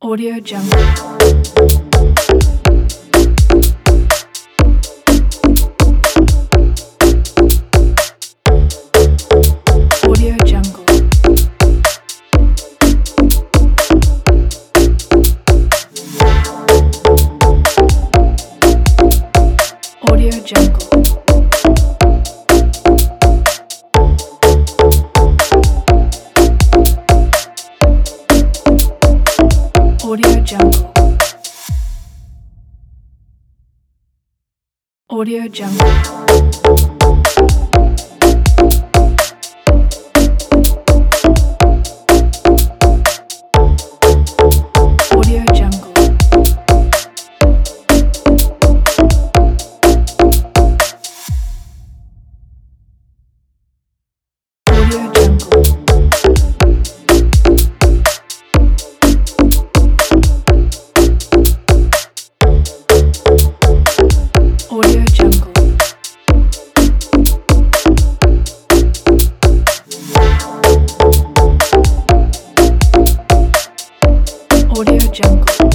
Audio Jungle. Audio Jungle. Audio Jungle. Audio Jungle. Audio Jungle. Audio Jungle. Audio Jungle. Audio Jungle. Audio Jungle.